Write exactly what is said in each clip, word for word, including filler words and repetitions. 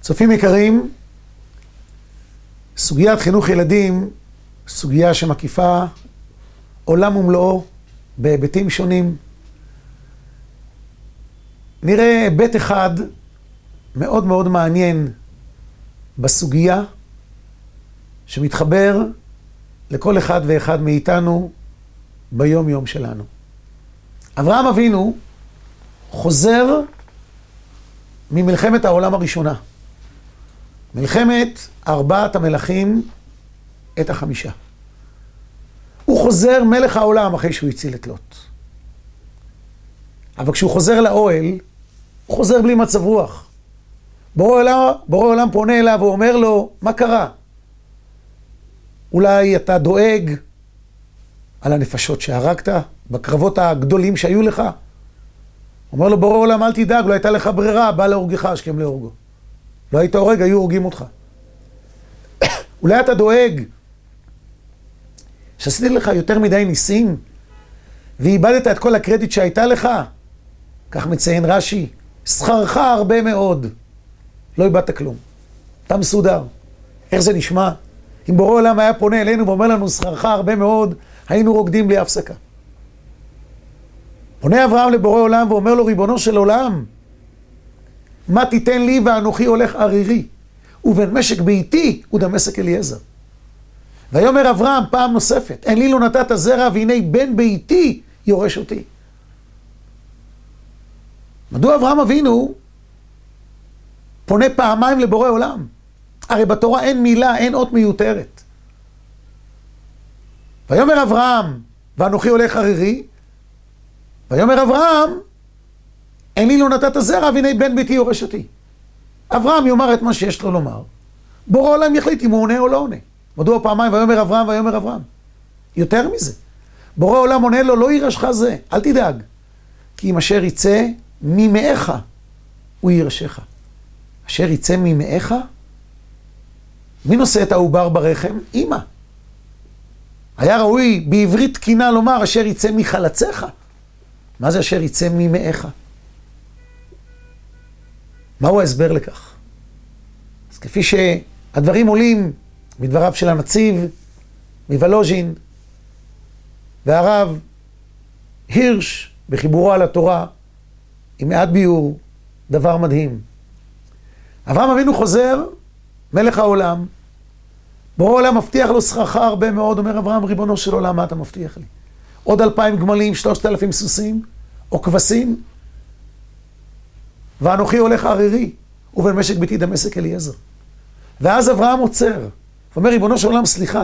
צופים יקרים, סוגיית חינוך ילדים, סוגיה שמקיפה עולם ומלואו בהיבטים שונים. נראה היבט אחד מאוד מאוד מעניין בסוגיה, שמתחבר לכל אחד ואחד מאיתנו ביום יום שלנו. אברהם אבינו חוזר ממלחמת העולם הראשונה. מלחמת ארבעת המלכים את החמישה. הוא חוזר מלך העולם אחרי שהוא הציל את לוט. אבל כשהוא חוזר לאוהל, הוא חוזר בלי מצב רוח. בורא עולם, בורא עולם פונה אליו ואומר לו, מה קרה? אולי אתה דואג על הנפשות שהרגת בקרבות הגדולים שהיו לך? אומר לו, בורא עולם, אל תדאג, לא הייתה לך ברירה, בא להורגך, השכם להורגו. לא היית הורג, היו הורגים אותך. אולי אתה דואג שעשיתי לך יותר מדי ניסים, ואיבדת את כל הקרדיט שהייתה לך? כך מציין רש"י, שכרך הרבה מאוד. לא איבדת כלום. אתה מסודר. איך זה נשמע? אם בורא עולם היה פונה אלינו ואומר לנו, שכרך הרבה מאוד, היינו רוקדים בלי הפסקה. פונה אברהם לבורא עולם ואומר לו, ריבונו של עולם, מה תיתן לי ואנוכי הולך ערירי, ובן משק ביתי הוא דמשק אליעזר. ויאמר אברהם פעם נוספת, אין לי לא נתת זרע, והנה בן ביתי יורש אותי. מדוע אברהם אבינו פונה פעמיים לבורא עולם? הרי בתורה אין מילה, אין אות מיותרת. ויאמר אברהם, ואנוכי הולך ערירי, ויאמר אברהם, אין לי לא נתת זרע, והנה בן ביתי יורש אותי. אברהם יאמר את מה שיש לו לומר. בורא עולם יחליט אם הוא עונה או לא עונה. מדוע פעמיים ויאמר אברהם ויאמר אברהם? יותר מזה. בורא עולם עונה לו, לא יירשך זה, אל תדאג. כי אם אשר יצא ממאיך, הוא יירשך. אשר יצא ממאיך? מי נושא את העובר ברחם? אמא. היה ראוי בעברית תקינה לומר, אשר יצא מחלציך. מה זה אשר יצא ממאיך? מהו ההסבר לכך? אז כפי שהדברים עולים מדבריו של הנציב, מוולוז'ין, והרב הירש בחיבורו על התורה, עם מעט ביור, דבר מדהים. אברהם אבינו חוזר, מלך העולם, בורא עולם מבטיח לו שכרך הרבה מאוד, אומר אברהם, ריבונו של עולם, מה אתה מבטיח לי? עוד אלפיים גמלים, שלושת אלפים סוסים, או כבשים, ואנוכי הולך ערירי, ובן משק ביתי דמשק אליעזר. ואז אברהם עוצר, ואומר, ריבונו של עולם, סליחה,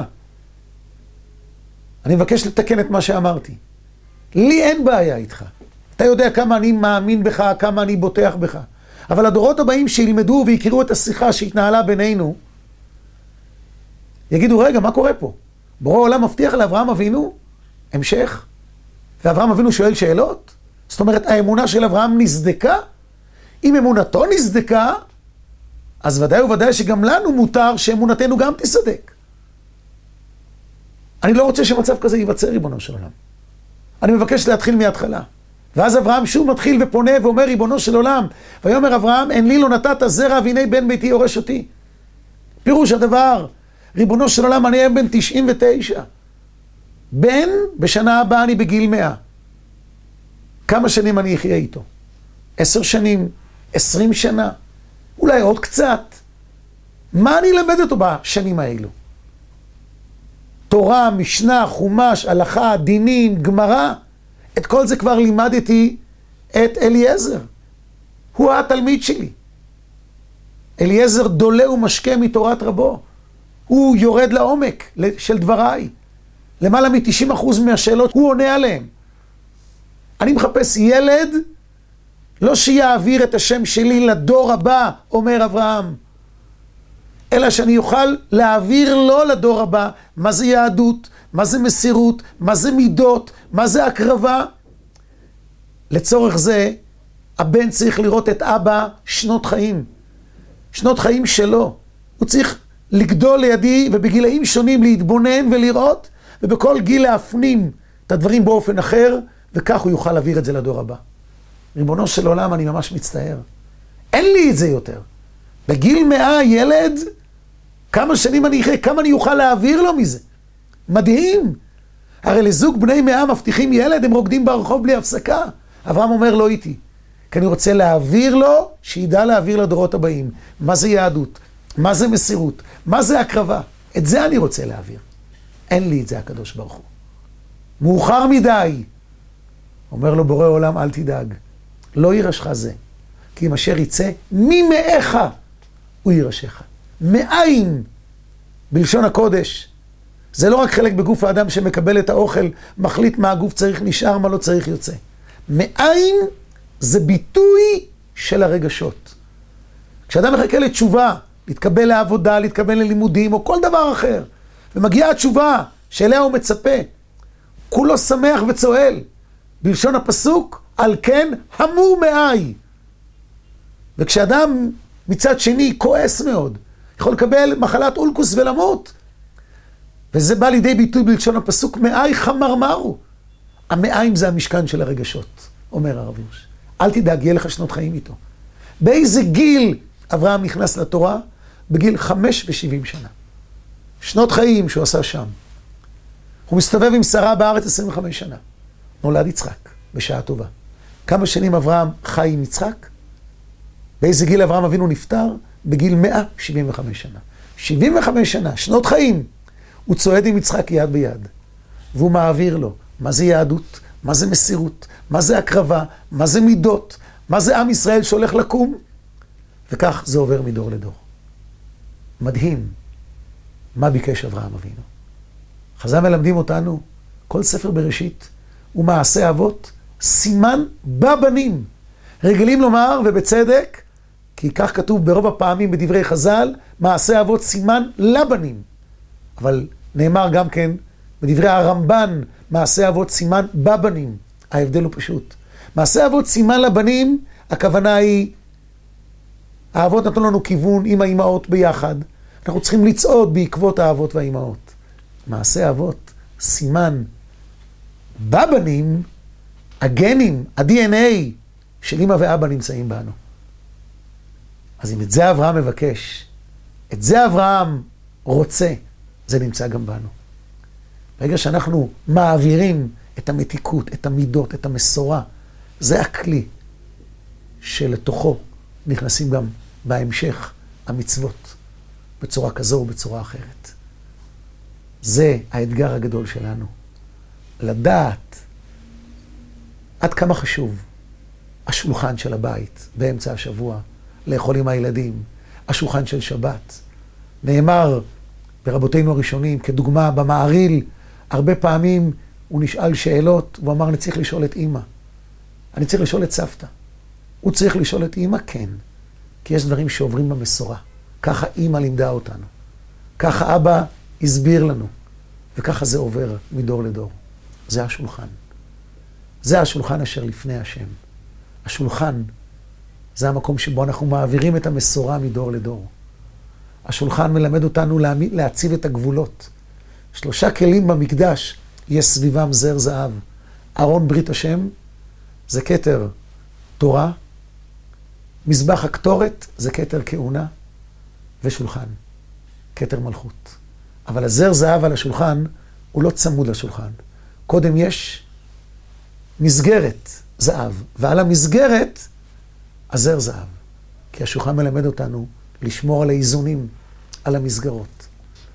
אני מבקש לתקן את מה שאמרתי. לי אין בעיה איתך. אתה יודע כמה אני מאמין בך, כמה אני בוטח בך. אבל הדורות הבאים שילמדו ויקראו את השיחה שהתנהלה בינינו, יגידו, רגע, מה קורה פה? בורא עולם מבטיח לאברהם אבינו, המשך, ואברהם אבינו שואל שאלות? זאת אומרת, האמונה של אברהם נסדקה? אם אמונתו נסדקה, אז ודאי וודאי שגם לנו מותר שאמונתנו גם תסדק. אני לא רוצה שמצב כזה ייווצר, ריבונו של עולם. אני מבקש להתחיל מההתחלה. ואז אברהם שוב מתחיל ופונה ואומר, ריבונו של עולם, ויאמר אברהם, אין לי לא נתת זרע, והנה בן ביתי יורש אותי. פירוש הדבר, ריבונו של עולם, אני בן תשעים ותשע. בן, בשנה הבאה אני בגיל מאה. כמה שנים אני אחיה איתו? עשר שנים, עשרים שנה, אולי עוד קצת. מה אני אלמד אותו בשנים האלו? תורה, משנה, חומש, הלכה, דינים, גמרא, את כל זה כבר לימדתי את אליעזר. הוא התלמיד שלי. אליעזר דולה ומשקה מתורת רבו. הוא יורד לעומק של דבריי. למעלה מ-תשעים אחוז מהשאלות הוא עונה עליהן. אני מחפש ילד, לא שיעביר את השם שלי לדור הבא, אומר אברהם, אלא שאני אוכל להעביר לו לדור הבא, מה זה יהדות, מה זה מסירות, מה זה מידות, מה זה הקרבה. לצורך זה, הבן צריך לראות את אבא שנות חיים. שנות חיים שלו. הוא צריך לגדול לידי ובגילאים שונים להתבונן ולראות, ובכל גיל להפנים את הדברים באופן אחר, וכך הוא יוכל להעביר את זה לדור הבא. ריבונו של עולם, אני ממש מצטער. אין לי את זה יותר. בגיל מאה ילד, כמה שנים אני אחיה, כמה אני אוכל להעביר לו מזה. מדהים. הרי לזוג בני מאה מבטיחים ילד, הם רוקדים ברחוב בלי הפסקה. אברהם אומר לא איתי, כי אני רוצה להעביר לו, שידע להעביר לדורות הבאים. מה זה יהדות? מה זה מסירות? מה זה הקרבה? את זה אני רוצה להעביר. אין לי את זה הקדוש ברוך הוא. מאוחר מדי. אומר לו בורא עולם, אל תדאג. לא יירשך זה. כי אם אשר יצא, ממאיך הוא יירשך. מאין, בלשון הקודש. זה לא רק חלק בגוף האדם שמקבל את האוכל, מחליט מה הגוף צריך נשאר, מה לא צריך יוצא. מאין זה ביטוי של הרגשות. כשאדם מחכה לתשובה, להתקבל לעבודה, להתקבל ללימודים, או כל דבר אחר, ומגיעה התשובה שאליה הוא מצפה, כולו שמח וצועל. בלשון הפסוק, על כן המור מאי. וכשאדם מצד שני כועס מאוד, יכול לקבל מחלת אולקוס ולמות. וזה בא לידי ביטוי בלשון הפסוק, מאי חמרמרו. המאיים זה המשכן של הרגשות, אומר הרב הירש. אל תדאג, יהיה לך שנות חיים איתו. באיזה גיל אברהם נכנס לתורה? בגיל חמש ושבעים שנה. שנות חיים שהוא עשה שם. הוא מסתובב עם שרה בארץ עשרים וחמש שנה. נולד יצחק, בשעה טובה. כמה שנים אברהם חי עם יצחק? באיזה גיל אברהם אבינו נפטר? בגיל מאה שבעים וחמש שנה. שבעים וחמש שנה, שנות חיים. הוא צועד עם יצחק יד ביד. והוא מעביר לו מה זה יהדות, מה זה מסירות, מה זה הקרבה, מה זה מידות, מה זה עם ישראל שהולך לקום. וכך זה עובר מדור לדור. מדהים. מה ביקש אברהם אבינו? חז"ל מלמדים אותנו, כל ספר בראשית ומעשה אבות, סימן בבנים. רגילים לומר, ובצדק, כי כך כתוב ברוב הפעמים בדברי חז"ל, מעשה אבות סימן לבנים. אבל נאמר גם כן בדברי הרמב"ן, מעשה אבות סימן בבנים. ההבדל הוא פשוט. מעשה אבות סימן לבנים, הכוונה היא, האבות נתנו לנו כיוון עם האימהות ביחד. אנחנו צריכים לצעוד בעקבות האבות והאימהות. מעשה אבות סימן בבנים, הגנים, ה-די אן איי של אמא ואבא נמצאים בנו. אז אם את זה אברהם מבקש, את זה אברהם רוצה, זה נמצא גם בנו. ברגע שאנחנו מעבירים את המתיקות, את המידות, את המסורה, זה הכלי שלתוכו נכנסים גם בהמשך המצוות, בצורה כזו או בצורה אחרת. זה האתגר הגדול שלנו. לדעת עד כמה חשוב השולחן של הבית באמצע השבוע, לאכול עם הילדים, השולחן של שבת. נאמר ברבותינו הראשונים, כדוגמה במעריל, הרבה פעמים הוא נשאל שאלות, הוא אמר, אני צריך לשאול את אמא. אני צריך לשאול את סבתא. הוא צריך לשאול את אמא, כן. כי יש דברים שעוברים במסורה. ככה אמא לימדה אותנו. ככה אבא הסביר לנו. וככה זה עובר מדור לדור. זה השולחן. זה השולחן אשר לפני השם. השולחן זה המקום שבו אנחנו מעבירים את המסורה מדור לדור. השולחן מלמד אותנו להציב את הגבולות. שלושה כלים במקדש, יש סביבם זר זהב. ארון ברית השם, זה כתר תורה, מזבח הקטורת, זה כתר כהונה, ושולחן, כתר מלכות. אבל הזר זהב על השולחן, הוא לא צמוד לשולחן. קודם יש מסגרת זהב, ועל המסגרת, הזר זהב. כי השולחן מלמד אותנו לשמור על האיזונים, על המסגרות.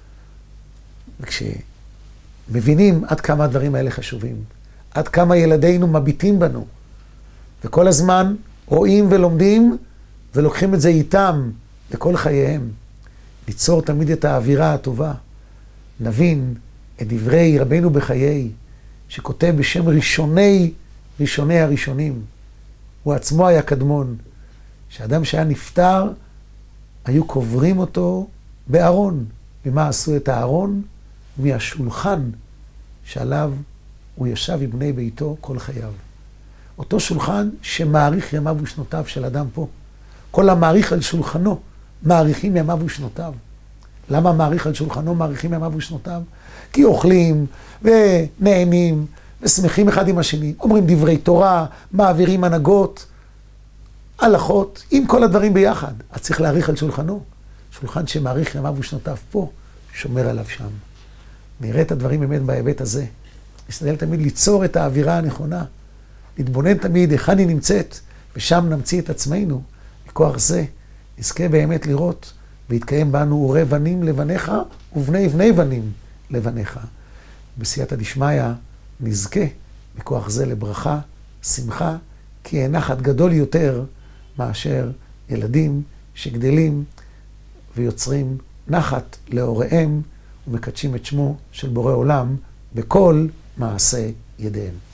וכשמבינים עד כמה הדברים האלה חשובים, עד כמה ילדינו מביטים בנו, וכל הזמן רואים ולומדים, ולוקחים את זה איתם לכל חייהם, ליצור תמיד את האווירה הטובה, נבין את דברי רבינו בחיי, שכותב בשם ראשוני, ראשוני הראשונים. הוא עצמו היה קדמון, שאדם שהיה נפטר, היו קוברים אותו בארון. ממה עשו את הארון? מהשולחן שעליו הוא ישב עם בני ביתו כל חייו. אותו שולחן שמעריך ימיו ושנותיו של אדם פה. כל המעריך על שולחנו, מעריכים ימיו ושנותיו. למה מעריך על שולחנו, מעריכים ימיו ושנותיו? כי אוכלים ונהנים ושמחים אחד עם השני, אומרים דברי תורה, מעבירים הנהגות. הלכות, עם כל הדברים ביחד. אז צריך להעריך על שולחנו. שולחן שמעריך ימיו ושנותיו פה, שומר עליו שם. נראה את הדברים באמת בהיבט הזה. נשתדל תמיד ליצור את האווירה הנכונה. להתבונן תמיד היכן היא נמצאת, ושם נמציא את עצמנו. מכוח זה נזכה באמת לראות, ויתקיים בנו ורא בנים לבניך, ובני בני בנים לבניך. בסייעתא דשמיא נזכה מכוח זה לברכה, שמחה, כי אין נחת גדול יותר מאשר ילדים שגדלים ויוצרים נחת להוריהם ומקדשים את שמו של בורא עולם בכל מעשה ידיהם.